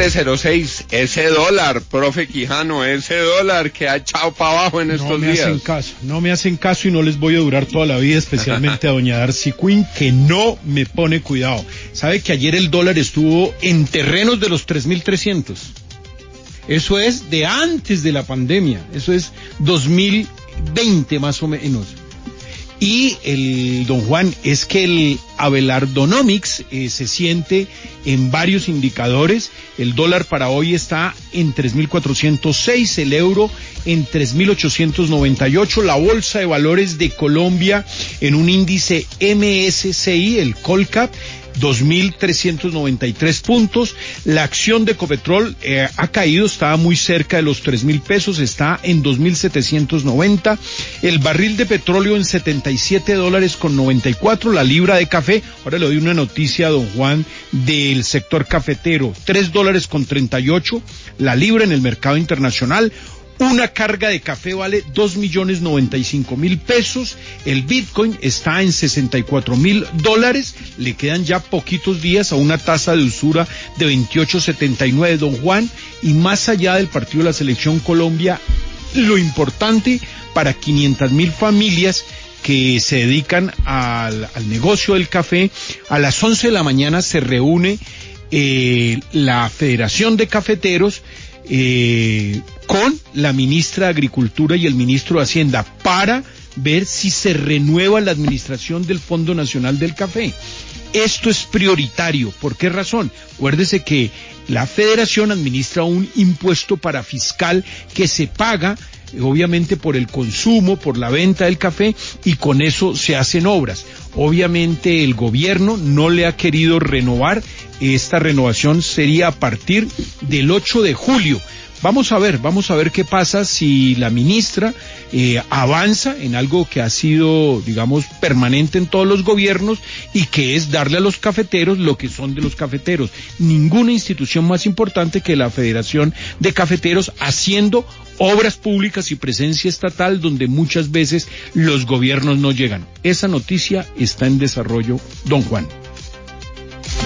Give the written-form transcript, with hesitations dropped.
706, ese dólar, profe Quijano, ese dólar que ha echado para abajo en estos días. No me hacen caso y no les voy a durar toda la vida, especialmente a doña Darcy Quinn, que no me pone cuidado. ¿Sabe que ayer el dólar estuvo en terrenos de los 3.300? Eso es de antes de la pandemia, eso es 2020 más o menos. Y el don Juan, es que el Abelardonomics se siente en varios indicadores. El dólar para hoy está en 3.406, el euro en 3.898, la Bolsa de Valores de Colombia en un índice MSCI, el Colcap, 2.393 puntos. La acción de Ecopetrol ha caído, estaba muy cerca de los 3.000 pesos, está en 2.790. El barril de petróleo en $77.94. La libra de café, ahora le doy una noticia a don Juan del sector cafetero, $3.38 la libra en el mercado internacional. Una carga de café vale 2.095.000 pesos. El Bitcoin está en $64.000. Le quedan ya poquitos días a una tasa de usura de 28.79, don Juan. Y más allá del partido de la Selección Colombia, lo importante para 500.000 familias que se dedican al negocio del café, a las 11 de la mañana se reúne la Federación de Cafeteros con la ministra de Agricultura y el ministro de Hacienda para ver si se renueva la administración del Fondo Nacional del Café. Esto es prioritario. ¿Por qué razón? Acuérdese que la Federación administra un impuesto parafiscal que se paga obviamente por el consumo, por la venta del café, y con eso se hacen obras. Obviamente el gobierno no le ha querido renovar. Esta renovación sería a partir del 8 de julio. Vamos a ver qué pasa si la ministra avanza en algo que ha sido, digamos, permanente en todos los gobiernos, y que es darle a los cafeteros lo que son de los cafeteros. Ninguna institución más importante que la Federación de Cafeteros, haciendo obras públicas y presencia estatal donde muchas veces los gobiernos no llegan. Esa noticia está en desarrollo, don Juan.